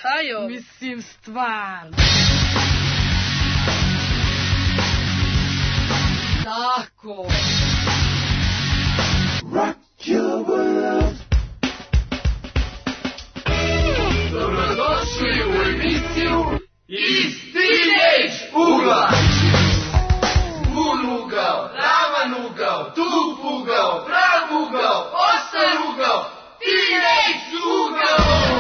Šta je ovo? Mislim, stvarno. Tako. Rock your world. Dobrodošli u emisiju Iz Teenage ugla. Pun ugao, ravan ugao, tup ugao, prav ugao, oštar ugao, Teenage ugao.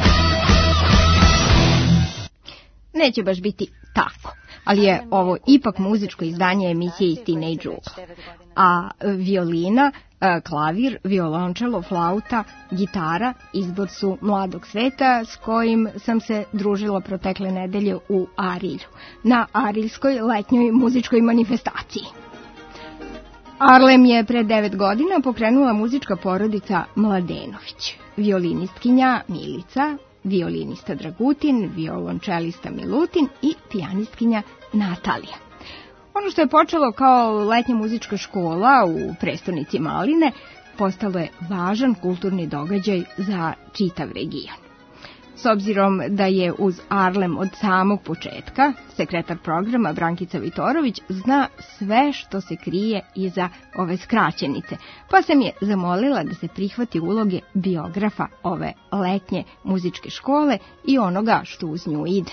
Neće baš biti tako, ali je ovo ipak muzičko izdanje emisije Iz Teenage ugla. A violina, klavir, violončelo, flauta, gitara izbor su Mladog sveta s kojim sam se družila protekle nedelje u Arilju, na Ariljskoj letnjoj muzičkoj manifestaciji. Arlem je pre 9 godina pokrenula muzička porodica Mladenović, violinistkinja Milica, violinista Dragutin, violončelista Milutin i pijanistkinja Natalija. Ono što je počelo kao letnja muzička škola u prestonici Maline postalo je važan kulturni događaj za čitav region. S obzirom da je uz Arlem od samog početka, sekretar programa Brankica Vitorović zna sve što se krije iza ove skraćenice, pa sam je zamolila da se prihvati uloge biografa ove letnje muzičke škole i onoga što uz nju ide.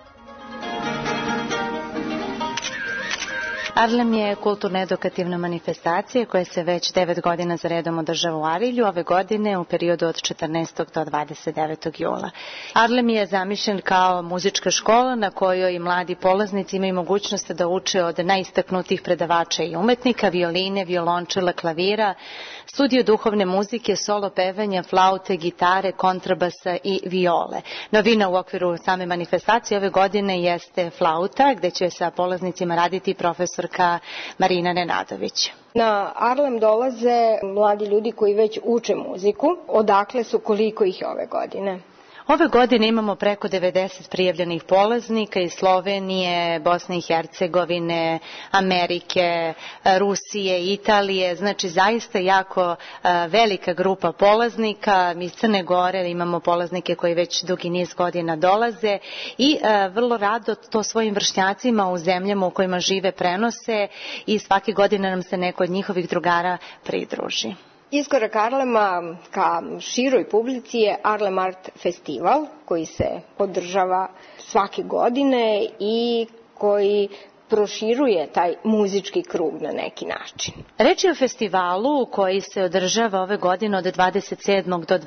Arlem je kulturno-edukativna manifestacija koja se već 9 godina za redom održava u Arilju, ove godine u periodu od 14. do 29. jula. Arlem je zamišljen kao muzička škola na kojoj mladi polaznici imaju mogućnost da uče od najistaknutih predavača i umetnika, violine, violončela, klavira, studiju duhovne muzike, solo pevanja, flaute, gitare, kontrabasa i viole. Novina u okviru same manifestacije ove godine jeste flauta, gde će sa polaznicima raditi profesorka Marina Nenadović. Na Arlem dolaze mladi ljudi koji već uče muziku. Odakle su, koliko ih je ove godine? Ove godine imamo preko 90 prijavljenih polaznika iz Slovenije, Bosne i Hercegovine, Amerike, Rusije, Italije, znači zaista jako velika grupa polaznika. Iz Crne Gore imamo polaznike koji već dugi niz godina dolaze i vrlo rado to svojim vršnjacima u zemljama u kojima žive prenose i svake godine nam se neko od njihovih drugara pridruži. Iskorak Arlema ka široj publici je Arlem Art Festival koji se održava svake godine i koji proširuje taj muzički krug na neki način. Reč je o festivalu koji se održava ove godine od 27. do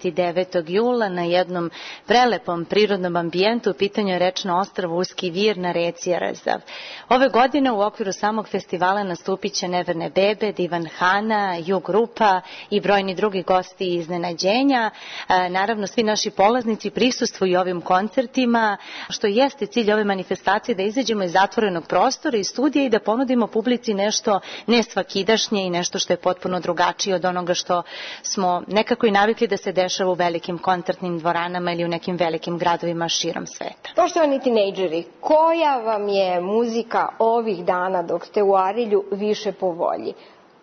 29. jula na jednom prelepom prirodnom ambijentu. U pitanju je rečno ostrvo Uski vir na reci Rzav. Ove godine u okviru samog festivala nastupit će Neverne bebe, Divan Hana, Ju grupa i brojni drugi gosti i iznenađenja. Naravno, svi naši polaznici prisustvuju ovim koncertima, što jeste cilj ove manifestacije, da izađemo iz zatvorenog prostora i studija i da ponudimo publici nešto nesvakidašnje i nešto što je potpuno drugačije od onoga što smo nekako i navikli da se dešava u velikim koncertnim dvoranama ili u nekim velikim gradovima širom sveta. Poštovani tinejdžeri, koja vam je muzika ovih dana dok ste u Arilju više po volji?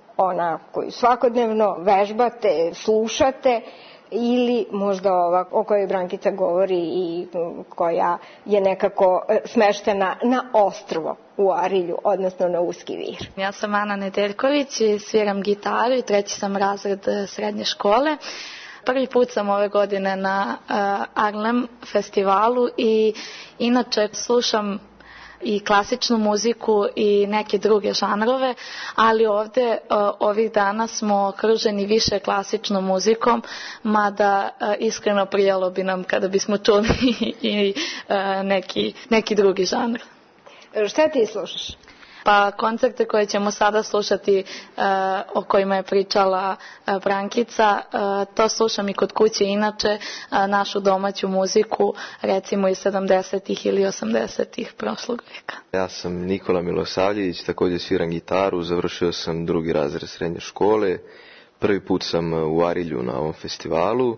Ona koju svakodnevno vežbate, slušate, ili možda ova o kojoj Brankica govori i koja je nekako smeštena na ostrvo u Arilju, odnosno na Uski vir. Ja sam Ana Nedeljković i sviram gitaru i 3. sam razred srednje škole. Prvi put sam ove godine na Arlem festivalu i inače slušam i klasičnu muziku i neke druge žanrove, ali ovde ovih dana smo okruženi više klasičnom muzikom, mada iskreno prijalo bi nam kada bismo čuli i neki drugi žanr. Šta ti slušaš? Pa koncerte koje ćemo sada slušati, o kojima je pričala Brankica, to slušam i kod kuće, inače našu domaću muziku, recimo iz 70-ih ili 80-ih prošlog veka. Ja sam Nikola Milosavljević, također sviram gitaru, završio sam 2. razred srednje škole, prvi put sam u Arilju na ovom festivalu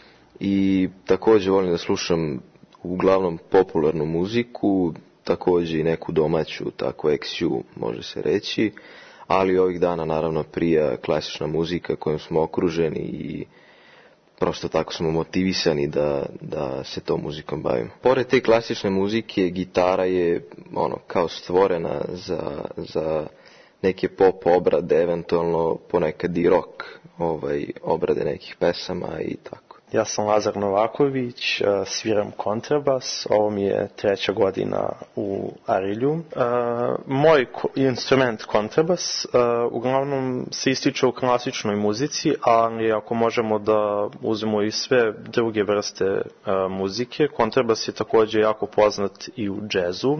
i također volim da slušam uglavnom popularnu muziku, također i neku domaću, tako XU može se reći, ali ovih dana naravno prija klasična muzika kojom smo okruženi i prosto tako smo motivisani da se tom muzikom bavimo. Pored te klasične muzike, gitara je kao stvorena za neke pop obrade, eventualno ponekad i rock obrade nekih pesama i tako. Ja sam Lazar Novaković, sviram kontrabas, ovo mi je 3. godina u Arilju. Moj instrument kontrabas uglavnom se ističe u klasičnoj muzici, ali ako možemo da uzmemo i sve druge vrste muzike, kontrabas je također jako poznat i u džezu.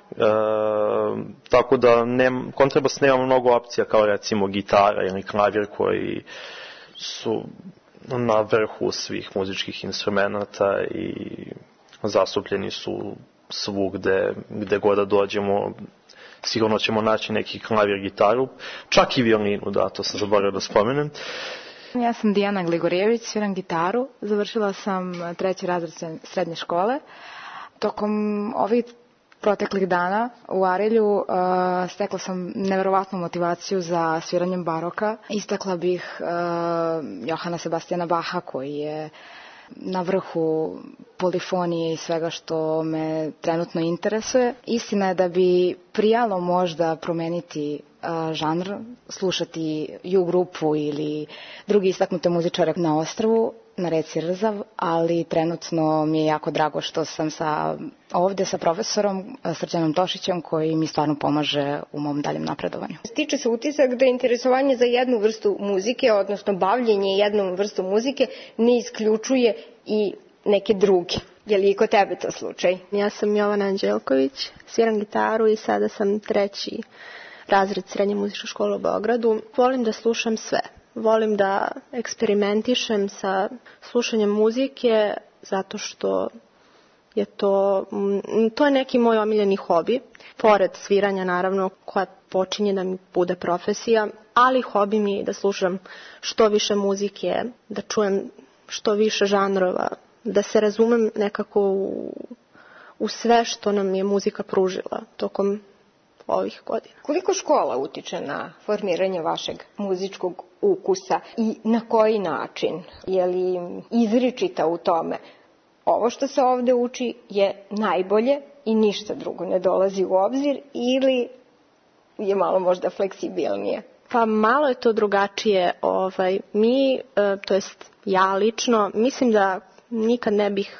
Tako da kontrabas nema mnogo opcija kao recimo gitara ili klavir koji su na vrhu svih muzičkih instrumenta i zastupljeni su svugde, gde god da dođemo, sigurno ćemo naći neki klavir, gitaru, čak i violinu, da, to sam zaboravio da spomenem. Ja sam Dijana Gligorijević, sviram gitaru, završila sam 3. razred srednje škole. Tokom ovih proteklih dana u Arilju stekla sam neverovatnu motivaciju za sviranjem baroka. Istakla bih Johana Sebastiana Bacha koji je na vrhu polifonije i svega što me trenutno interesuje. Istina je da bi prijalo možda promeniti žanr, slušati ju grupu ili drugi istaknute muzičare na ostrvu, na reci Rzav, ali trenutno mi je jako drago što sam ovde sa profesorom Srđanom Tošićem koji mi stvarno pomaže u mom daljem napredovanju. Stiče se utisak da interesovanje za jednu vrstu muzike, odnosno bavljenje jednom vrstom muzike, ne isključuje i neke druge. Je li i kod tebe to slučaj? Ja sam Jovana Anđelković, sviram gitaru i sada sam 3. razred srednje muzičke škole u Beogradu. Volim da slušam sve. Volim da eksperimentišem sa slušanjem muzike zato što je to je neki moj omiljeni hobi. Pored sviranja naravno koja počinje da mi bude profesija, ali hobi mi je da slušam što više muzike, da čujem što više žanrova, da se razumem nekako u sve što nam je muzika pružila tokom ovih godina. Koliko škola utiče na formiranje vašeg muzičkog ukusa i na koji način? Je li izričita u tome? Ovo što se ovde uči je najbolje i ništa drugo ne dolazi u obzir ili je malo možda fleksibilnije? Pa malo je to drugačije. Mi, to jest ja lično, mislim da nikad ne bih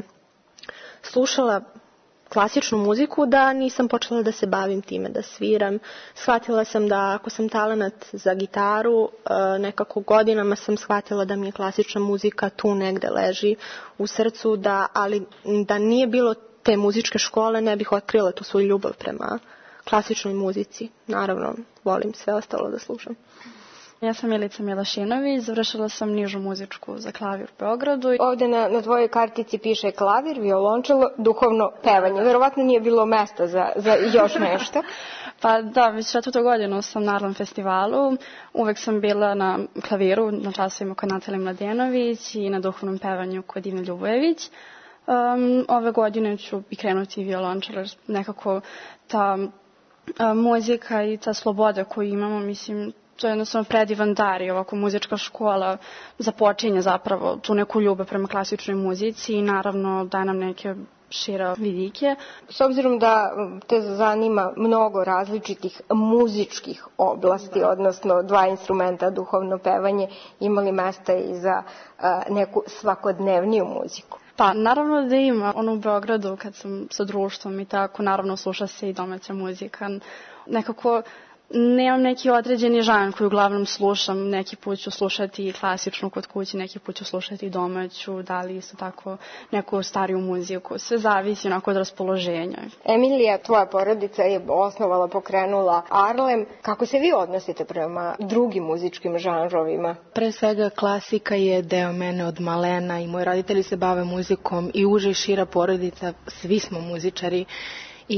slušala klasičnu muziku da nisam počela da se bavim time, da sviram. Shvatila sam da ako sam talenat za gitaru, nekako godinama sam shvatila da mi je klasična muzika tu negde leži u srcu, ali da nije bilo te muzičke škole ne bih otkrila tu svoju ljubav prema klasičnoj muzici. Naravno, volim sve ostalo da slušam. Ja sam Milica Milašinović, završila sam nižu muzičku za klavir u Beogradu. Ovde na tvojoj kartici piše klavir, violončelo, duhovno pevanje. Verovatno nije bilo mesta za još nešto. Pa da, već 4. godinu sam na Arlem festivalu. Uvek sam bila na klaviru, na časovima kod Natalije Mladenović i na duhovnom pevanju kod Ivne Ljubojević. Ove godine ću i krenuti violončelo, jer nekako ta muzika i ta sloboda koju imamo, mislim, to je jednostavno predivan dar i ovako muzička škola započinje zapravo tu neku ljubav prema klasičnoj muzici i naravno daje nam neke šire vidike. S obzirom da te zanima mnogo različitih muzičkih oblasti, odnosno 2 instrumenta, duhovno pevanje, imali mesta i za neku svakodnevniju muziku? Pa naravno da ima. U Beogradu kad sam sa društvom i tako, naravno sluša se i domaća muzika. Nekako nemam neki određeni žanr koji uglavnom slušam. Neki put ću slušati klasičnu kod kući, neki put ću slušati domaću, da li isto tako neku stariju muziku. Sve zavisi onako od raspoloženja. Emilija, tvoja porodica je osnovala, pokrenula Arlem. Kako se vi odnosite prema drugim muzičkim žanrovima? Pre svega klasika je deo mene od malena i moji roditelji se bave muzikom i uža i šira porodica, svi smo muzičari. I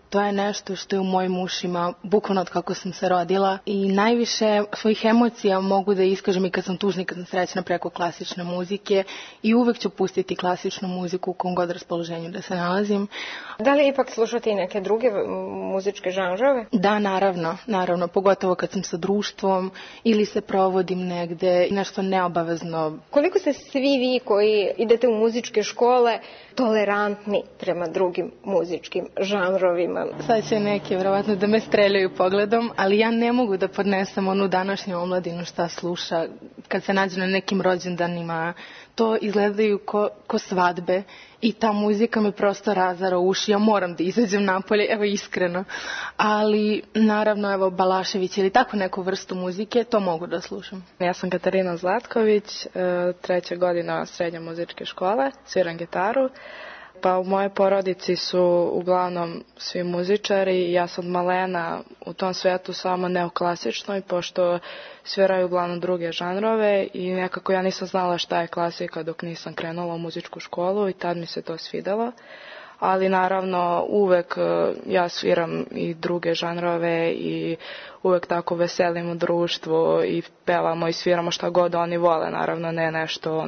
To je nešto što je u mojim ušima bukvalno od kako sam se rodila i najviše svojih emocija mogu da iskažem i kad sam tužna i kad sam srećna preko klasične muzike i uvek ću pustiti klasičnu muziku u kom god raspoloženju da se nalazim. Da li ipak slušate i neke druge muzičke žanrove? Da, naravno, pogotovo kad sam sa društvom ili se provodim negde, nešto neobavezno. Koliko ste svi vi koji idete u muzičke škole tolerantni prema drugim muzičkim žanrovima? Sad će neki vjerovatno da me streljaju pogledom, ali ja ne mogu da podnesem onu današnju omladinu šta sluša kad se nađe na nekim rođendanima. To izgledaju ko svadbe i ta muzika me prosto razara uši. Ja moram da izađem napolje, evo iskreno. Ali naravno, evo Balašević ili tako neku vrstu muzike, to mogu da slušam. Ja sam Katarina Zlatković, 3. godina srednje muzičke škole, sviram gitaru. Pa u mojoj porodici su uglavnom svi muzičari. Ja sam od malena u tom svetu samo neoklasičnoj, pošto sviraju uglavnom druge žanrove i nekako ja nisam znala šta je klasika dok nisam krenula u muzičku školu i tad mi se to svidelo. Ali naravno uvek ja sviram i druge žanrove i uvek tako veselim u društvu i pevamo i sviramo šta god oni vole. Naravno ne nešto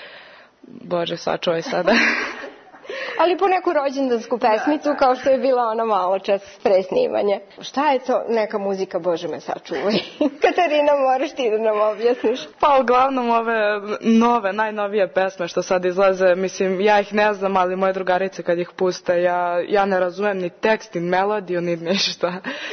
Bože sačuvaj sada. Ali po neku rođendansku pesmicu, kao što je bila ona malo čas pre snimanja. Šta je to neka muzika, Bože me sačuvaj? Katarina, moraš ti da nam objasniš. Pa uglavnom ove najnovije pesme što sad izlaze, mislim, ja ih ne znam, ali moje drugarice kad ih puste, ja ne razumem ni tekst, ni melodiju, ni ništa.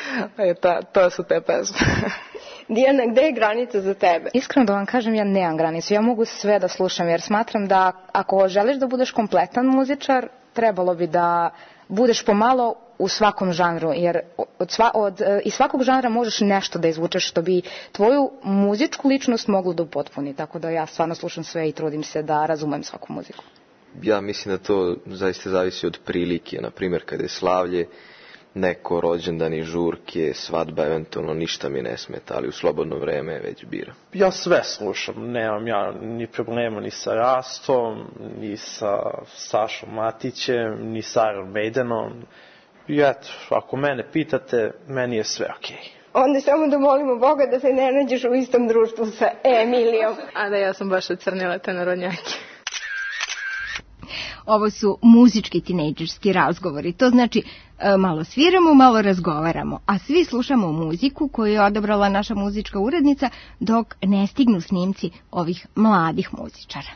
To su te pesme. Dijana, gde je granica za tebe? Iskreno da vam kažem, ja nemam granicu. Ja mogu sve da slušam jer smatram da ako želiš da budeš kompletan muzičar, trebalo bi da budeš pomalo u svakom žanru, jer iz svakog žanra možeš nešto da izvučeš što bi tvoju muzičku ličnost moglo da upotpuni. Tako da ja stvarno slušam sve i trudim se da razumem svaku muziku. Ja mislim da to zaista zavisi od prilike. Na primjer, kada je slavlje, neko rođendan i žurke, svadba, eventualno ništa mi ne smeta, ali u slobodno vreme već biram. Ja sve slušam, nemam ja ni problema ni sa Rastom, ni sa Sašom Matićem, ni sa Iron Maidenom. I eto, ako mene pitate, meni je sve okej. Onda samo da molimo Boga da se ne nađeš u istom društvu sa Emilijom. A da, ja sam baš ocrnila te narodnjake. Ovo su muzički tinejdžerski razgovori. To znači malo sviramo, malo razgovaramo, a svi slušamo muziku koju je odabrala naša muzička urednica dok ne stignu snimci ovih mladih muzičara.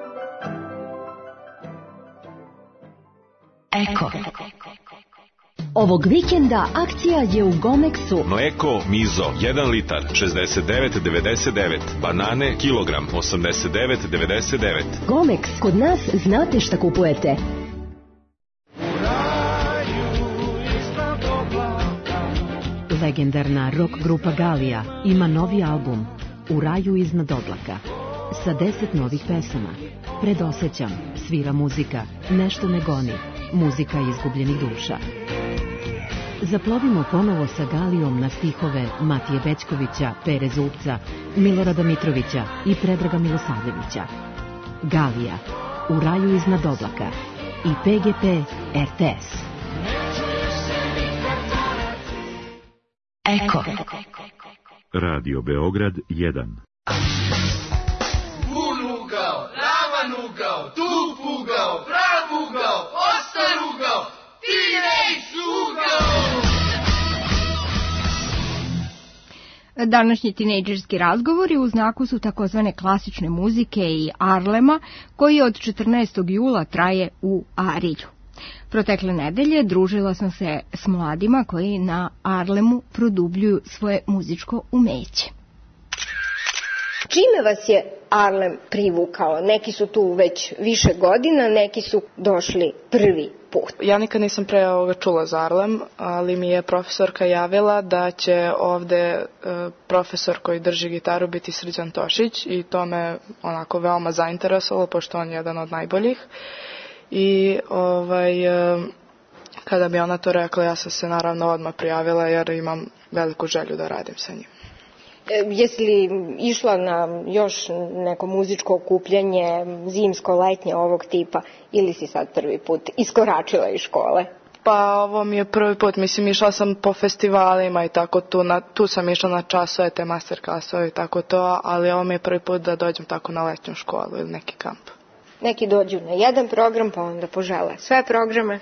Eko. Ovog vikenda akcija je u Gomexu. Mleko Mizo 1 litar 69,99, banane kilogram 89,99. Gomex, kod nas znate šta kupujete. Legendarna rock grupa Galija ima novi album U raju iznad oblaka sa 10 novih pesama. Predosećam, svira muzika, nešto me goni, muzika izgubljenih duša. Zaplovimo ponovo sa Galijom na stihove Matije Bećkovića, Pere Zupca, Milorada Mitrovića i Predraga Milosavljevića. Galija, U raju iznad oblaka i PGP RTS. Eko. Radio Beograd 1. Unugao, ravan ugao, tup ugao, prav ugao, ostar ugao, teenage ugao. Današnji tinejdžerski razgovori u znaku su takozvane klasične muzike i Arlema, koji od 14. jula traje u Arilju. Protekle nedelje družila sam se s mladima koji na Arlemu produbljuju svoje muzičko umeće. Čime vas je Arlem privukao? Neki su tu već više godina, neki su došli prvi put. Ja nikad nisam pre ovoga čula za Arlem, ali mi je profesorka javila da će ovde profesor koji drži gitaru biti Srđan Tošić i to me onako veoma zainteresovalo, pošto on je jedan od najboljih. I kada mi ona to rekla, ja sam se naravno odmah prijavila jer imam veliku želju da radim sa njim. Jesi li išla na još neko muzičko okupljanje, zimsko, letnje ovog tipa, ili si sad prvi put iskoračila iz škole? Pa ovo mi je prvi put, mislim išla sam po festivalima i tako tu sam išla na časove, te masterclassove i tako to, ali ovo mi je prvi put da dođem tako na letnju školu ili neki kamp. Neki dođu na jedan program, pa onda požele sve programe.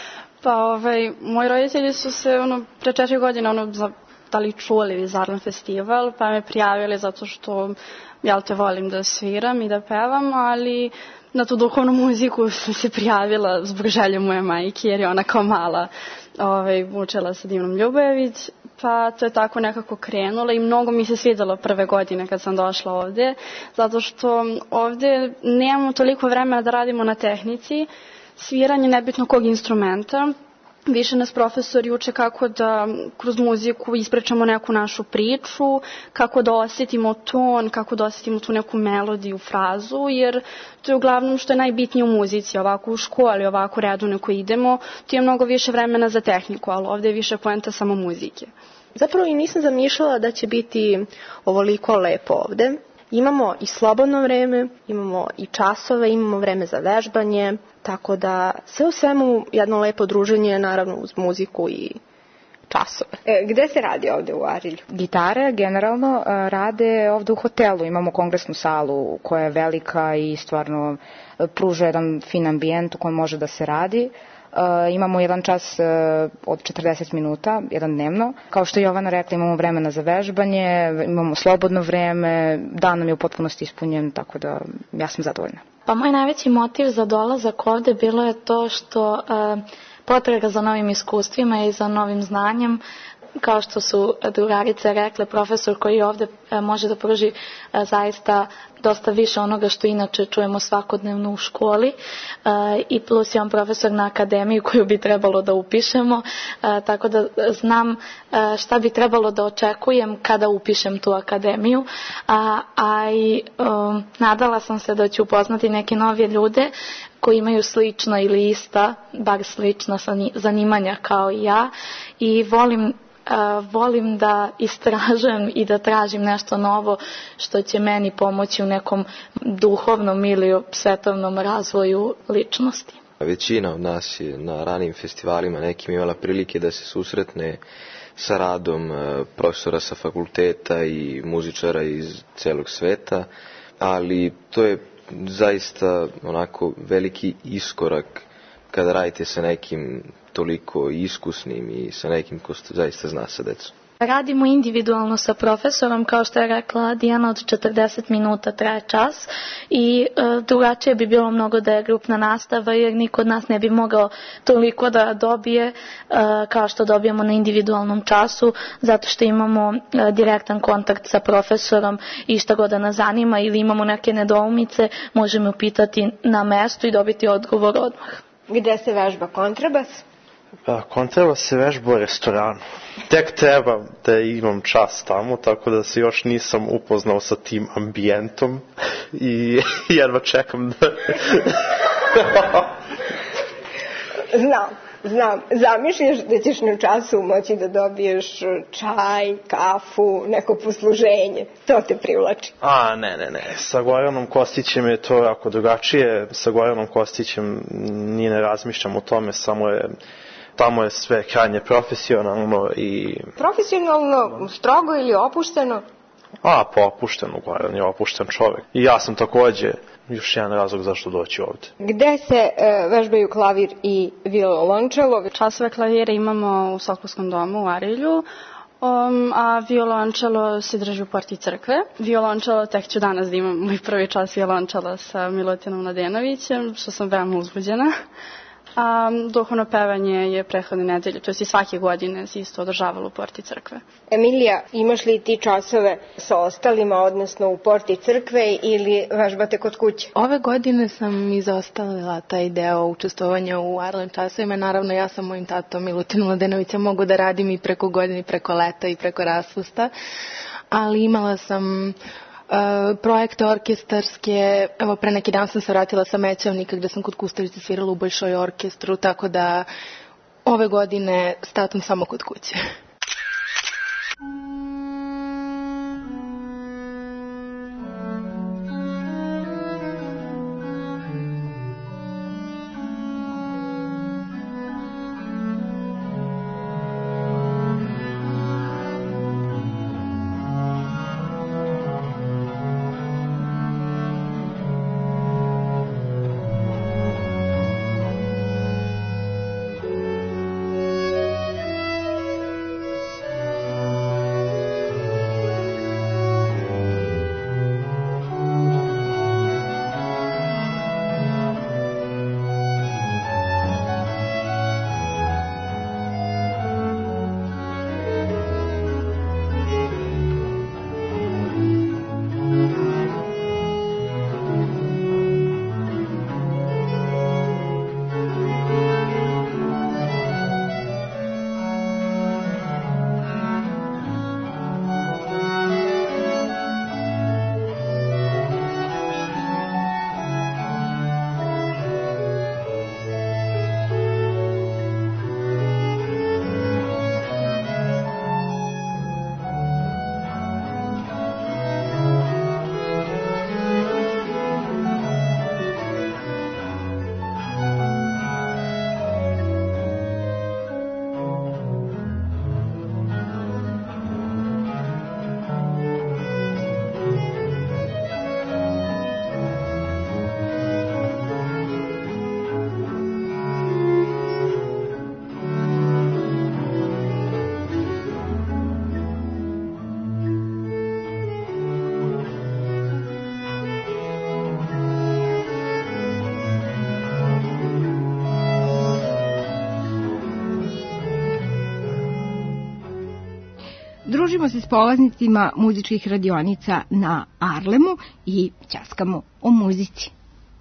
Pa moji roditelji su se pre 4 godine da li čuli za Arlem festival, pa me prijavili zato što ja te volim da sviram i da pevam, ali na tu duhovnu muziku sam se prijavila zbog želje moje majke, jer je ona kao mala učila sa Divnom Ljubojević, pa to je tako nekako krenulo i mnogo mi se svidjelo prve godine kad sam došla ovde, zato što ovde nemamo toliko vremena da radimo na tehnici, sviranje nebitno kog instrumenta. Više nas profesori uče kako da kroz muziku ispričamo neku našu priču, kako da osjetimo ton, kako da osjetimo tu neku melodiju, frazu, jer to je uglavnom što je najbitnije u muzici, ovako u školi, ovako redovno koji idemo, tu je mnogo više vremena za tehniku, ali ovdje je više poenta samo muzike. Zapravo i nisam zamišljala da će biti ovoliko lepo ovde. Imamo i slobodno vreme, imamo i časove, imamo vreme za vežbanje, tako da sve u svemu jedno lepo druženje, naravno uz muziku i časove. Gde se radi ovde u Arilju? Gitare generalno rade ovde u hotelu, imamo kongresnu salu koja je velika i stvarno pruža jedan fin ambijent u kojem može da se radi. Imamo jedan čas od 40 minuta, jedan dnevno. Kao što je Jovana rekla, imamo vremena za vežbanje, imamo slobodno vreme, dan nam je u potpunosti ispunjen, tako da ja sam zadovoljna. Pa moj najveći motiv za dolazak ovde bilo je to što potraga za novim iskustvima i za novim znanjem, kao što su drugarice rekle, profesor koji ovde može da pruži zaista dosta više onoga što inače čujemo svakodnevno u školi i plus je on profesor na akademiji koju bi trebalo da upišemo, tako da znam šta bi trebalo da očekujem kada upišem tu akademiju, a i nadala sam se da ću upoznati neke nove ljude koji imaju slična ili ista, bar slična zanimanja kao i ja i volim da istražujem i da tražim nešto novo što će meni pomoći u nekom duhovnom ili svetovnom razvoju ličnosti. Većina od nas je na ranim festivalima nekim imala prilike da se susretne sa radom profesora sa fakulteta i muzičara iz celog sveta, ali to je zaista onako veliki iskorak kada radite sa nekim toliko iskusnim i sa nekim ko zaista zna sa decom. Radimo individualno sa profesorom, kao što je rekla Dijana, od 40 minuta traje čas i drugačije bi bilo mnogo da je grupna nastava, jer niko od nas ne bi mogao toliko da dobije kao što dobijemo na individualnom času, zato što imamo direktan kontakt sa profesorom i šta god da nas zanima ili imamo neke nedoumice, možemo pitati na mestu i dobiti odgovor odmah. Gde se vežba kontrabas? Kontrabas se vežba u restoranu. Tek treba da imam čas tamo, tako da se još nisam upoznao sa tim ambijentom i jedva čekam da... Znam. Zamišljaš da ćeš na času moći da dobiješ čaj, kafu, neko posluženje. To te privlači. Ne. Sa Goranom Kostićem je to jako drugačije. Sa Goranom Kostićem ni ne razmišljam o tome, tamo je sve krajnje profesionalno i... Profesionalno, strogo ili opušteno? Opušteno, Goran je opušten čovek. I ja sam takođe još jedan razlog zašto doći ovde. Gde se vežbaju klavir i violončelo? Časove klavira imamo u Sokolskom domu u Arilju, a violončelo se drži u porti crkve. Violončelo, tek ću danas da imam moj prvi čas violončela sa Milutinom Mladenovićem, što sam veoma uzbuđena. A duhovno pevanje je prethodne nedelje, to je i svake godine se isto održavalo u porti crkve. Emilija, imaš li ti časove sa ostalima, odnosno u porti crkve ili vežbate kod kuće? Ove godine sam izostavila taj deo učestvovanja u Arlem časovima. Naravno, ja sam mojim tatom Milutinom Mladenovićem mogu da radim i preko godine, i preko leta, i preko raspusta, ali imala sam... projekte orkestarske, evo pre neki dan sam se vratila sa Mećavnika gde sam kod Kustavice svirala u Bolšoj orkestru, tako da ove godine s tatom samo kod kuće. Družimo se s polaznicima muzičkih radionica na Arlemu i ćaskamo o muzici.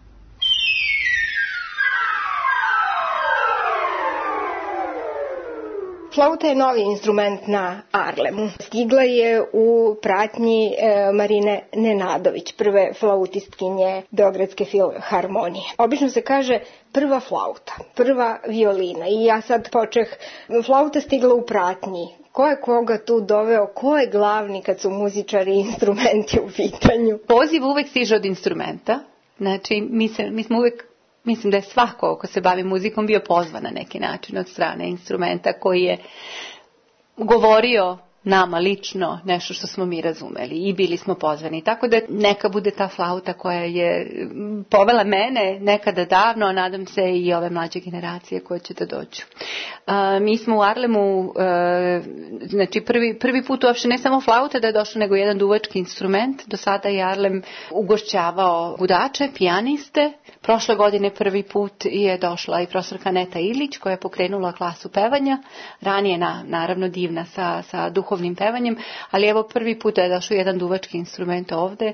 Flauta je novi instrument na Arlemu. Stigla je u pratnji Marine Nenadović, prve flautistkinje Beogradske filharmonije. Obično se kaže prva flauta, prva violina i ja sad počeh, flauta stigla u pratnji. Ko je koga tu doveo, ko je glavni kad su muzičari i instrumenti u pitanju? Poziv uvek stiže od instrumenta, znači mi smo uvek, mislim da je svako ko se bavi muzikom bio pozvan na neki način od strane instrumenta koji je govorio nama lično nešto što smo mi razumeli i bili smo pozvani. Tako da neka bude ta flauta koja je povela mene nekada davno, a nadam se i ove mlađe generacije koje će da dođu. Mi smo u Arlemu, znači prvi put uopšte ne samo flauta da je došla, nego jedan duvački instrument. Do sada je Arlem ugošćavao gudače, pijaniste. Prošle godine prvi put je došla i profesorka Neta Ilić koja je pokrenula klasu pevanja. Ranije naravno divna sa duhovnim pevanjem, ali evo prvi put je došao jedan duvački instrument ovde.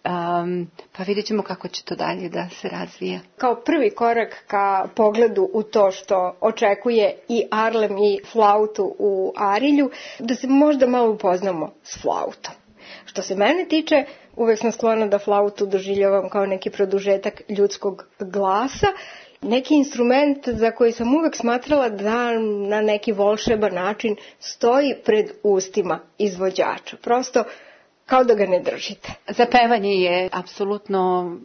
Pa vidjet ćemo kako će to dalje da se razvija. Kao prvi korak ka pogledu u to što očekuje i Arlem i flautu u Arilju, da se možda malo upoznamo s flautom. Što se mene tiče, uvek sam sklona da flautu doživljavam kao neki produžetak ljudskog glasa, neki instrument za koji sam uvek smatrala da na neki volšeban način stoji pred ustima izvođača. Prosto kao da ga ne držite. Za pevanje je apsolutno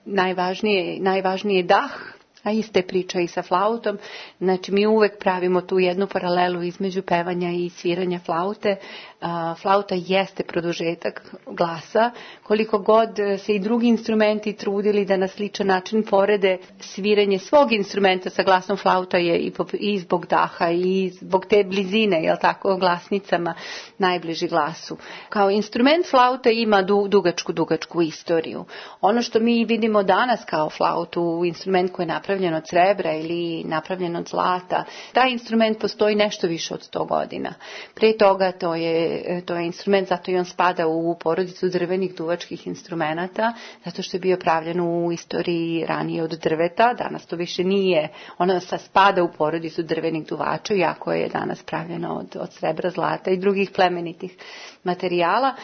najvažnije dah, a iste priča i sa flautom. Znači mi uvek pravimo tu jednu paralelu između pevanja i sviranja flaute. Flauta jeste produžetak glasa. Koliko god se i drugi instrumenti trudili da na sličan način porede, sviranje svog instrumenta sa glasom flauta je i zbog daha i zbog te blizine, jel tako, glasnicama najbliži glasu. Kao instrument flauta ima dugačku istoriju. Ono što mi vidimo danas kao flautu, instrument koji je napravljen od srebra ili napravljen od zlata, taj instrument postoji nešto više od 100 godina. Pre toga to je instrument, zato i on spada u porodicu drvenih duvačkih instrumenata, zato što je bio pravljen u istoriji ranije od drveta, danas to više nije, ono spada u porodicu drvenih duvača, iako je danas pravljeno od srebra, zlata i drugih plemenitih materijala.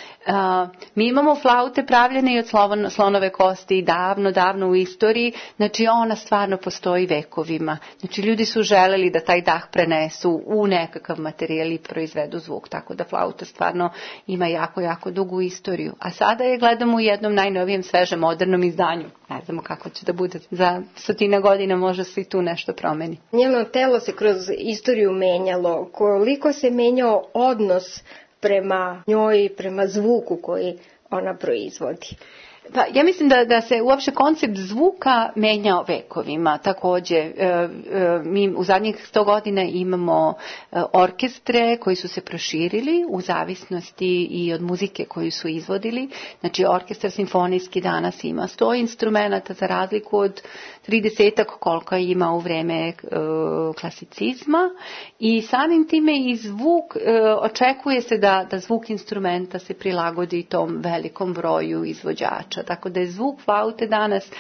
Mi imamo flaute pravljene i od slonove kosti davno u istoriji, znači ona stvarno postoji vekovima. Znači ljudi su želeli da taj dah prenesu u nekakav materijal i proizvedu zvuk, tako da flauta stvarno ima jako dugu istoriju. A sada je gledamo u jednom najnovijem, svežem, modernom izdanju. Ne znamo kako će da bude. Za 100 godina može se i tu nešto promeni. Njeno telo se kroz istoriju menjalo. Koliko se menjao odnos prema njoj, prema zvuku koji ona proizvodi? Pa, ja mislim da se uopšte koncept zvuka menjao vekovima. Takođe, mi u zadnjih 100 godina imamo orkestre koji su se proširili u zavisnosti i od muzike koju su izvodili. Znači, orkestar simfonijski danas ima 100 instrumenta za razliku od 30 koliko ima u vreme klasicizma i samim time i zvuk, očekuje se da zvuk instrumenta se prilagodi tom velikom broju izvođača. Tako da je zvuk flaute danas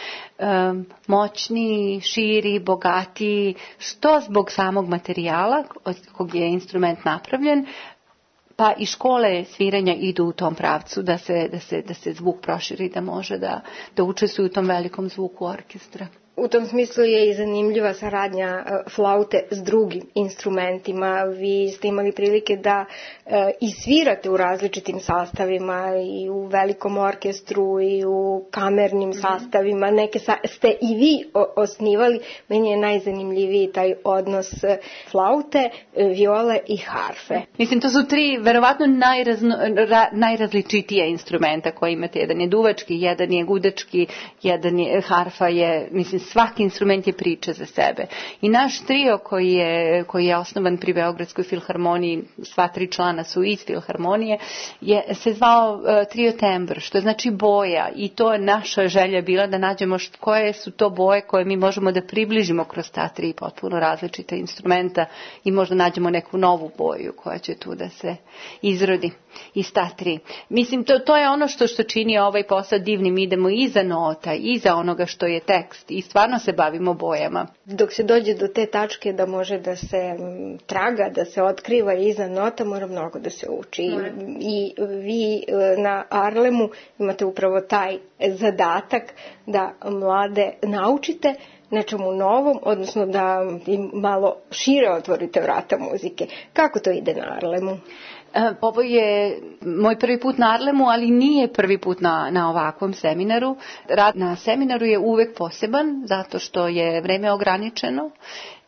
moćniji, širi, bogatiji, što zbog samog materijala od kog je instrument napravljen, pa i škole sviranja idu u tom pravcu da se zvuk proširi, da može da učestvuju u tom velikom zvuku orkestra. U tom smislu je i zanimljiva saradnja flaute s drugim instrumentima. Vi ste imali prilike da i svirate u različitim sastavima, i u velikom orkestru, i u kamernim sastavima. Neke ste i vi osnivali. Meni je najzanimljiviji taj odnos flaute, viole i harfe. Mislim, to su 3 verovatno najrazličitija instrumenta koje imate. Jedan je duvački, jedan je gudački, jedan je harfa je, mislim, svaki instrument je priča za sebe. I naš trio koji je osnovan pri Beogradskoj filharmoniji, sva 3 člana su iz filharmonije, se zvao Trio Tembr, što znači boja, i to je naša želja bila da nađemo koje su to boje koje mi možemo da približimo kroz ta 3 potpuno različita instrumenta i možda nađemo neku novu boju koja će tu da se izrodi iz ta 3. Mislim, to je ono što čini ovaj posao divnim. Idemo iza nota, iza onoga što je tekst i stvarno se bavimo bojama. Dok se dođe do te tačke da može da se traga, da se otkriva iza nota, mora mnogo da se uči. I vi na Arlemu imate upravo taj zadatak da mlade naučite nečemu novom, odnosno da im malo šire otvorite vrata muzike. Kako to ide na Arlemu? Ovo je moj prvi put na Arlemu, ali nije prvi put na ovakvom seminaru. Rad na seminaru je uvek poseban, zato što je vreme ograničeno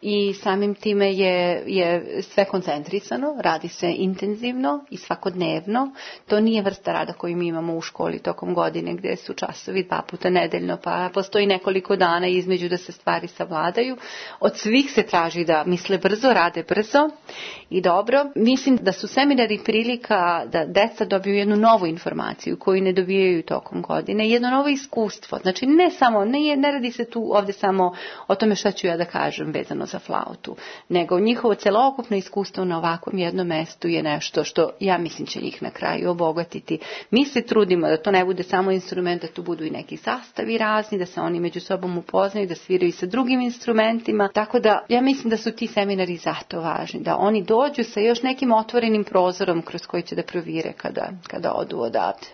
i samim time je sve koncentrisano, radi se intenzivno i svakodnevno. To nije vrsta rada koju mi imamo u školi tokom godine gdje su časovi 2 puta nedeljno, pa postoji nekoliko dana između da se stvari savladaju. Od svih se traži da misle brzo, rade brzo i dobro. Mislim da su seminari prilika da deca dobiju jednu novu informaciju koju ne dobijaju tokom godine, jedno novo iskustvo. Znači ne radi se tu ovdje samo o tome šta ću ja da kažem vezano za flautu, nego njihovo celokupno iskustvo na ovakvom jednom mestu je nešto što ja mislim će njih na kraju obogatiti. Mi se trudimo da to ne bude samo instrument, da tu budu i neki sastavi razni, da se oni među sobom upoznaju, da sviraju sa drugim instrumentima, tako da ja mislim da su ti seminari zato važni, da oni dođu sa još nekim otvorenim prozorom kroz koji će da provire kada odu odavde.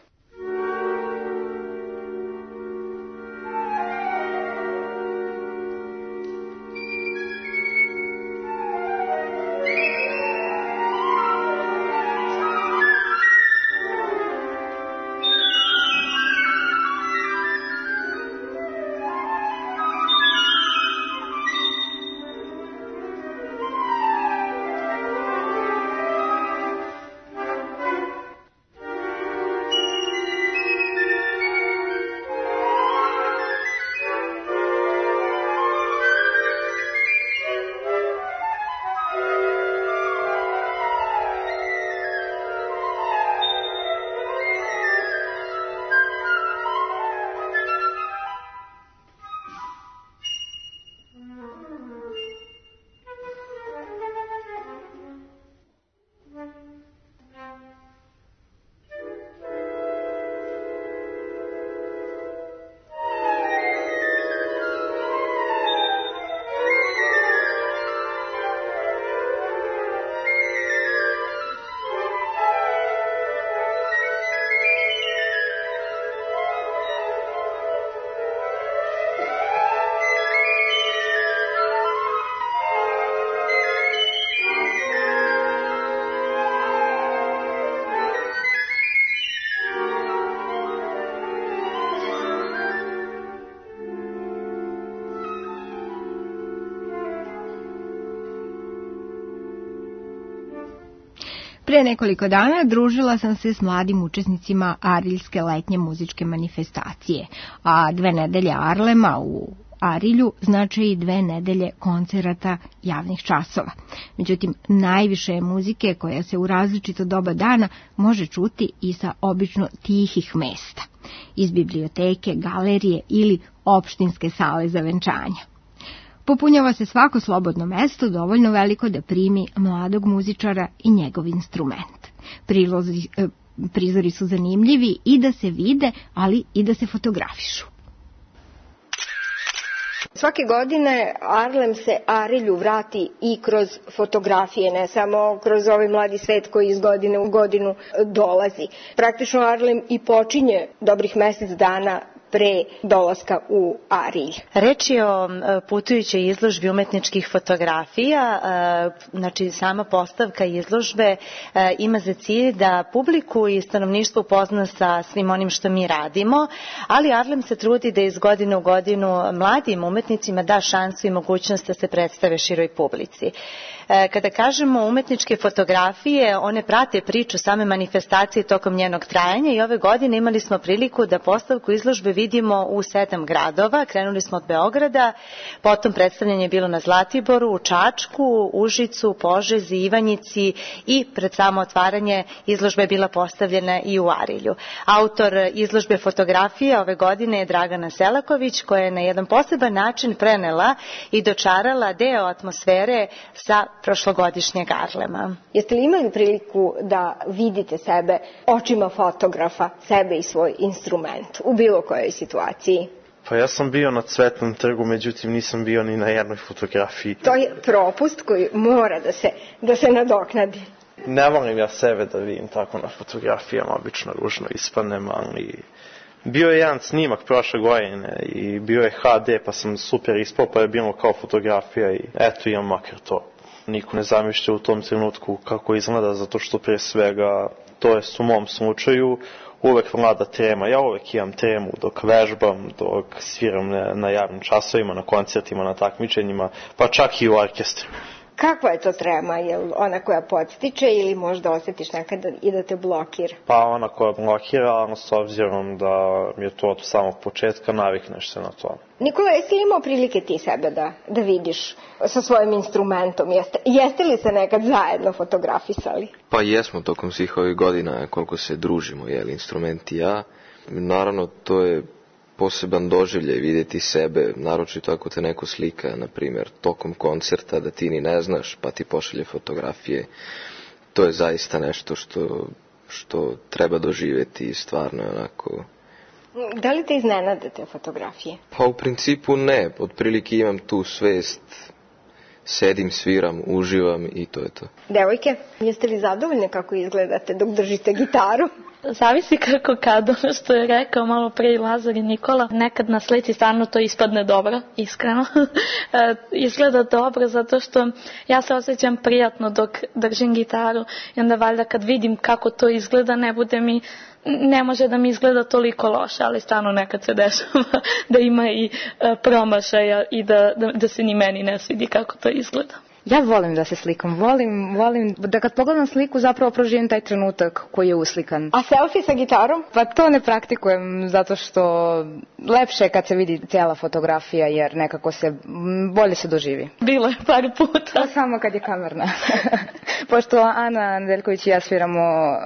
Pre nekoliko dana družila sam se s mladim učesnicima Ariljske letnje muzičke manifestacije, a 2 nedelje Arlema u Arilju znači i 2 nedelje koncerata javnih časova. Međutim, najviše je muzike koja se u različito doba dana može čuti i sa obično tihih mesta, iz biblioteke, galerije ili opštinske sale za venčanja. Popunjava se svako slobodno mesto dovoljno veliko da primi mladog muzičara i njegov instrument. Prizori su zanimljivi i da se vide, ali i da se fotografišu. Svake godine Arlem se Arilju vrati i kroz fotografije, ne samo kroz ovaj mladi svet koji iz godine u godinu dolazi. Praktično Arlem i počinje dobrih mesec dana pre dolaska u Arilj. Reč je o putujućoj izložbi umetničkih fotografija. Znači, sama postavka izložbe ima za cilj da publiku i stanovništvo upozna sa svim onim što mi radimo, ali Arlem se trudi da iz godine u godinu mladim umetnicima da šansu i mogućnost da se predstave široj publici. Kada kažemo umetničke fotografije, one prate priču same manifestacije tokom njenog trajanja i ove godine imali smo priliku da postavku izložbe vidimo u 7 gradova. Krenuli smo od Beograda, potom predstavljanje je bilo na Zlatiboru, u Čačku, Užicu, Požegi, Ivanjici i pred samo otvaranje izložba je bila postavljena i u Arilju. Autor izložbe fotografije ove godine je Dragana Selaković, koja je na jedan poseban način prenela i dočarala deo atmosfere sa prošlogodišnjeg Arlema. Jeste li imali priliku da vidite sebe očima fotografa, sebe i svoj instrument u bilo kojoj situaciji? Pa ja sam bio na Cvetnom trgu, međutim nisam bio ni na jednoj fotografiji. To je propust koji mora da se nadoknadi. Ne volim ja sebe da vidim tako na fotografijama, obično ružno ispanem, ali bio je jedan snimak prošle godine i bio je HD, pa sam super ispao, pa je bilo kao fotografija i eto imam makar to. Niko ne zamišlja u tom trenutku kako izgleda, zato što pre svega, to je u mom slučaju, uvek vlada trema. Ja uvek imam tremu dok vežbam, dok sviram na javnim časovima, na koncertima, na takmičenjima, pa čak i u orkestru. Kakva je to trema? Je li ona koja podstiče ili možda osjetiš nekada i da te blokira? Pa ona koja blokira, ali s obzirom da mi je to od samog početka, navikneš se na to. Nikola, jesi li imao prilike ti sebe da vidiš sa svojim instrumentom? Jeste li se nekad zajedno fotografisali? Pa jesmo tokom svih ovih godina koliko se družimo, instrument i ja. Naravno, to je poseban doživljaj vidjeti sebe, naročito ako te neko slika, na primjer, tokom koncerta da ti ni ne znaš, pa ti pošalje fotografije. To je zaista nešto što treba doživjeti i stvarno je onako... Da li te iznenade te fotografije? Pa u principu ne, otprilike imam tu svest, sedim, sviram, uživam i to je to. Devojke, jeste li zadovoljne kako izgledate dok držite gitaru? Zavisi kako kad, ono što je rekao malo pre i Lazar i Nikola, nekad na slici stvarno to ispadne dobro, iskreno. Izgleda dobro zato što ja se osjećam prijatno dok držim gitaru i onda valjda kad vidim kako to izgleda ne može da mi izgleda toliko loše, ali stvarno nekad se dešava da ima i promašaja i da se ni meni ne svidi kako to izgleda. Ja volim da se slikam, volim da kad pogledam sliku zapravo proživim taj trenutak koji je uslikan. A selfie sa gitarom? Pa to ne praktikujem zato što lepše je kad se vidi cijela fotografija jer nekako bolje se doživi. Bilo je par puta. To samo kad je kamerna. Pošto Ana Nedeljković i ja sviramo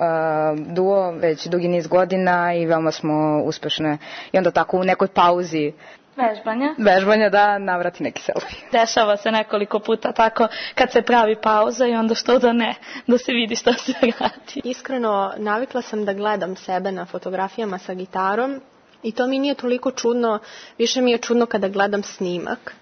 duo već dugi niz godina i veoma smo uspešne i onda tako u nekoj pauzi Vežbanja, da, navrati neki selfie. Dešava se nekoliko puta tako kad se pravi pauza i onda što da ne, da se vidi šta se radi. Iskreno, navikla sam da gledam sebe na fotografijama sa gitarom i to mi nije toliko čudno, više mi je čudno kada gledam snimak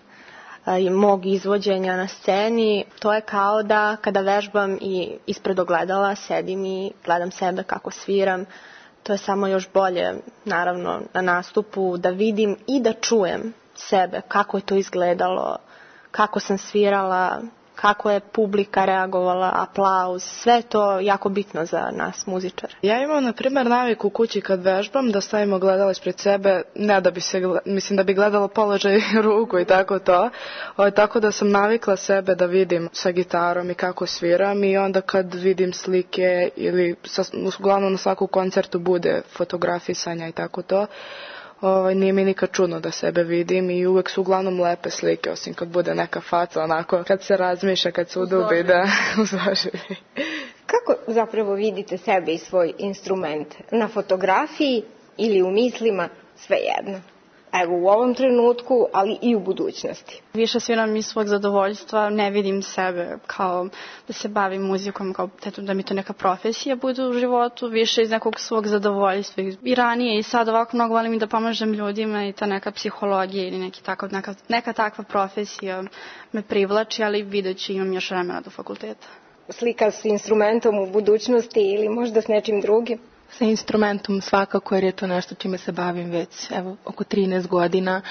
mog izvođenja na sceni. To je kao da kada vežbam i ispred ogledala sedim i gledam sebe kako sviram. To je samo još bolje, naravno, na nastupu, da vidim i da čujem sebe, kako je to izgledalo, kako sam svirala, kako je publika reagovala, aplauz, sve to jako bitno za nas muzičare. Ja imam, na primjer, naviku u kući kad vežbam da stavimo gledalo ispred sebe, ne da bi mislim da bi gledalo položaj ruku i tako to, tako da sam navikla sebe da vidim sa gitarom i kako sviram i onda kad vidim slike ili uglavnom na svaku koncertu bude fotografisanja i tako to, nije mi nikad čudno da sebe vidim i uvek su uglavnom lepe slike, osim kad bude neka faca, onako, kad se razmišlja, kad se udubi, da uzvaživi. Kako zapravo vidite sebe i svoj instrument? Na fotografiji ili u mislima, svejedno? Evo, u ovom trenutku, ali i u budućnosti. Više sviram iz svog zadovoljstva, ne vidim sebe kao da se bavim muzikom, kao da mi to neka profesija bude u životu, više iz nekog svog zadovoljstva. I ranije i sad ovako mnogo volim i da pomažem ljudima i ta neka psihologija ili neka takva profesija me privlači, ali vidjet ću, imam još vremena do fakulteta. Slika s instrumentom u budućnosti ili možda s nečim drugim? Sa instrumentom svakako, jer je to nešto čime se bavim već oko 13 godina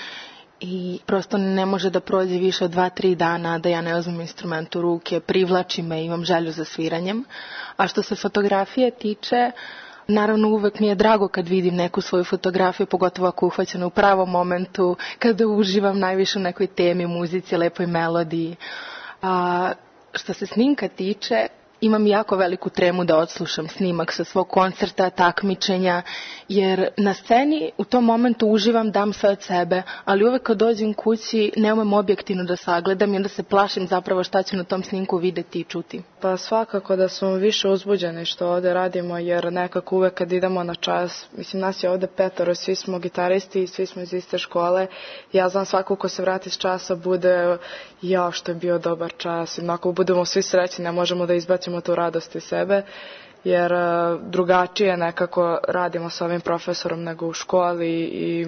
i prosto ne može da prođe više od 2-3 dana da ja ne uzmem instrument u ruke, privlači me i imam želju za sviranjem. A što se fotografije tiče, naravno uvek mi je drago kad vidim neku svoju fotografiju, pogotovo ako uhvaćena u pravom momentu, kada uživam najviše u nekoj temi, muzici, lepoj melodiji. A što se snimka tiče, imam jako veliku tremu da odslušam snimak sa svog koncerta, takmičenja, jer na sceni u tom momentu uživam, dam sve od sebe, ali uvek kad dođem kući ne umem objektivno da sagledam i onda se plašim zapravo šta ću na tom snimku videti i čuti. Pa svakako da smo više uzbuđeni što ovde radimo, jer nekako uvek kad idemo na čas, mislim nas je ovde 5, svi smo gitaristi i svi smo iz iste škole. Ja znam svako ko se vrati s časa bude što je bio dobar čas i onako budemo svi srećni, ne možemo da izbacimo tu radost iz sebe, jer drugačije nekako radimo sa ovim profesorom nego u školi i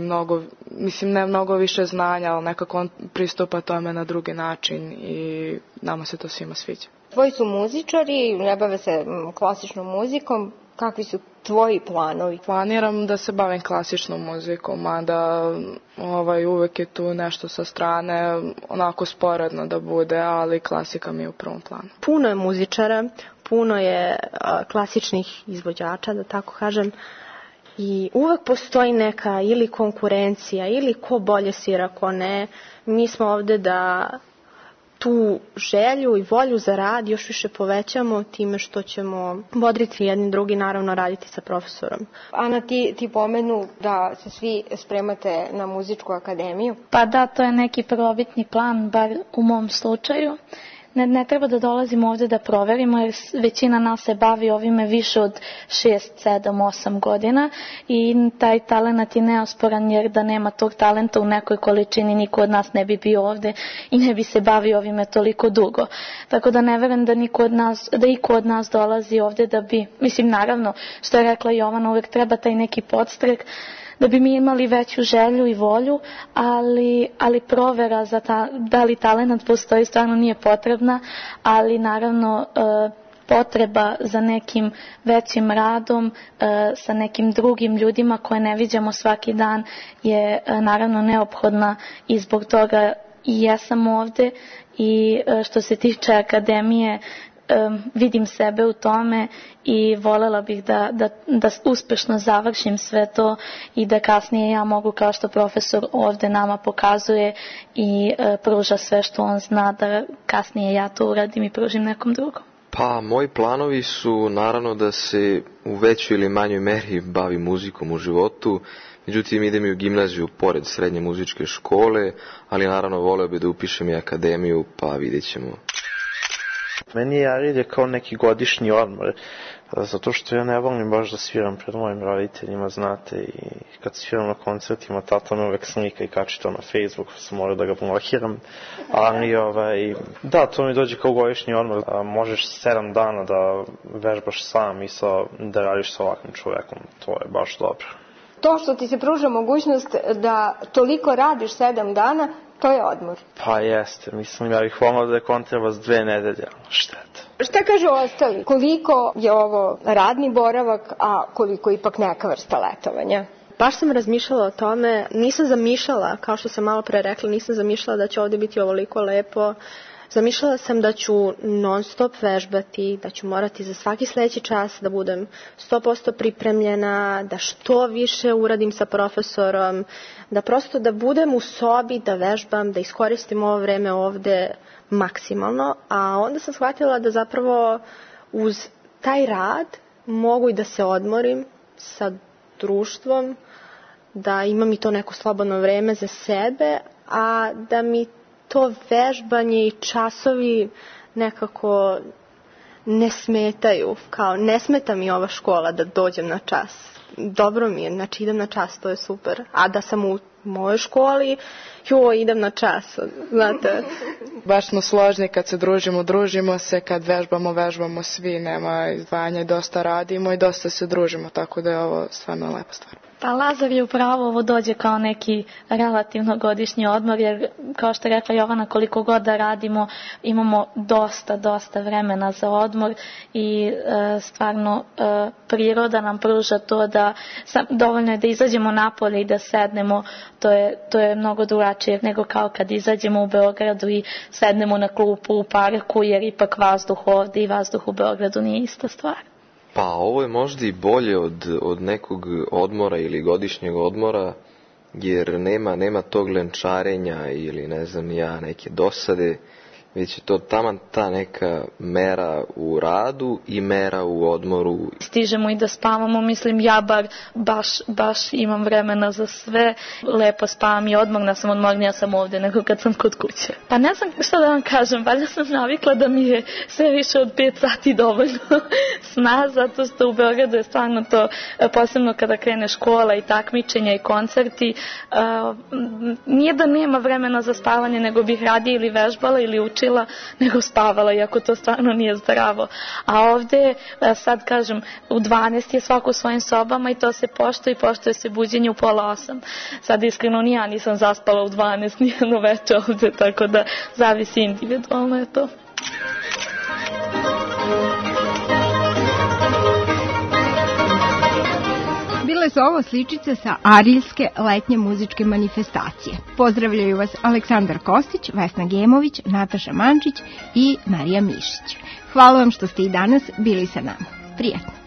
ne mnogo više znanja, ali nekako on pristupa tome na drugi način i nama se to svima sviđa. Tvoji su muzičari, ne bave se klasičnom muzikom. Kakvi su tvoji planovi? Planiram da se bavim klasičnom muzikom, a da uvek je tu nešto sa strane, onako sporedno da bude, ali klasika mi je u prvom planu. Puno je muzičara, puno je klasičnih izvođača, da tako kažem, i uvek postoji neka ili konkurencija ili ko bolje svira, ko ne. Mi smo ovde da tu želju i volju za rad još više povećamo time što ćemo bodriti jedni drugi, naravno raditi sa profesorom. Ana, ti pomenu da se svi spremate na muzičku akademiju? Pa da, to je neki prvobitni plan, bar u mom slučaju. Ne treba da dolazimo ovde da proverimo, jer većina nas se bavi ovime više od 6, 7, 8 godina i taj talent je neosporan, jer da nema tog talenta u nekoj količini niko od nas ne bi bio ovde i ne bi se bavio ovime toliko dugo. Tako da ne verujem da iko od nas dolazi ovde da bi, mislim naravno, što je rekla Jovana, uvek treba taj neki podstrek, da bi mi imali veću želju i volju, ali provera za da li talent postoji stvarno nije potrebna, ali naravno potreba za nekim većim radom sa nekim drugim ljudima koje ne viđamo svaki dan je naravno neophodna i zbog toga i jesam ovde i što se tiče akademije vidim sebe u tome i volela bih da uspešno završim sve to i da kasnije ja mogu, kao što profesor ovde nama pokazuje i pruža sve što on zna, da kasnije ja to uradim i pružim nekom drugom. Pa, moji planovi su naravno da se u većoj ili manjoj meri bavi muzikom u životu. Međutim, idem i u gimnaziju pored srednje muzičke škole, ali naravno voleo bi da upišem i akademiju, pa vidjet ćemo. Meni je Arilje kao neki godišnji odmor, zato što ja ne volim baš da sviram pred mojim roditeljima, znate, i kad sviram na koncertima, tata me uvek slika i kači to na Facebook, sam morao da ga blokiram, ali da, to mi dođe kao godišnji odmor, možeš 7 dana da vežbaš sam i da radiš sa ovakvim čovekom, to je baš dobro. To što ti se pruža mogućnost da toliko radiš 7 dana, to je odmor. Pa jeste, mislim, ja bih volao da je kontrabas 2 nedelje, šteta. Šta kažu ostali? Koliko je ovo radni boravak, a koliko ipak neka vrsta letovanja? Baš sam razmišljala o tome, nisam zamišljala, kao što sam malo pre rekla, nisam zamišljala da će ovde biti ovoliko lepo. Zamišljala sam da ću non stop vežbati, da ću morati za svaki sledeći čas da budem 100% pripremljena, da što više uradim sa profesorom, da prosto da budem u sobi, da vežbam, da iskoristim ovo vreme ovde maksimalno, a onda sam shvatila da zapravo uz taj rad mogu i da se odmorim sa društvom, da imam i to neko slobodno vreme za sebe, a da mi to vežbanje i časovi nekako ne smetaju, kao ne smeta mi ova škola da dođem na čas. Dobro mi je, znači idem na čas, to je super. A da sam u mojoj školi, idem na čas, znate. Baš smo složni kad se družimo se, kad vežbamo svi, nema izdvajanja i dosta radimo i dosta se družimo, tako da je ovo stvarno lepa stvar. Pa Lazar je upravo, ovo dođe kao neki relativno godišnji odmor, jer kao što je rekla Jovana, koliko god da radimo, imamo dosta vremena za odmor i stvarno priroda nam pruža to da dovoljno je da izađemo napolje i da sednemo, to je mnogo drugačije nego kao kad izađemo u Beogradu i sednemo na klupu u parku, jer ipak vazduh ovde i vazduh u Beogradu nije ista stvar. Pa ovo je možda i bolje od nekog odmora ili godišnjeg odmora, jer nema tog lenčarenja ili ne znam neke dosade, već je to taman ta neka mera u radu i mera u odmoru. Stižemo i da spavamo, mislim ja baš imam vremena za sve, lepo spavam i odmorna sam, odmornija sam ovde nego kad sam kod kuće. Pa ne znam što da vam kažem, valjda sam navikla da mi je sve više od 5 sati dovoljno sna, zato što u Beogradu je stvarno to, posebno kada krene škola i takmičenja i koncerti, nije da nema vremena za spavanje, nego bih radije ili vežbala ili učila nego spavala, iako to stvarno nije zdravo. A ovde, sad kažem, u 12 je svako u svojim sobama i to se poštuje se buđenje u 7:30. Sad iskreno ni ja nisam zaspala u 12 nijedno veče ovde, tako da zavisi individualno je to. Bile su ovo sličice sa Ariljske letnje muzičke manifestacije. Pozdravljaju vas Aleksandar Kostić, Vesna Gemović, Nataša Mančić i Marija Mišić. Hvala vam što ste i danas bili sa nama. Prijatno.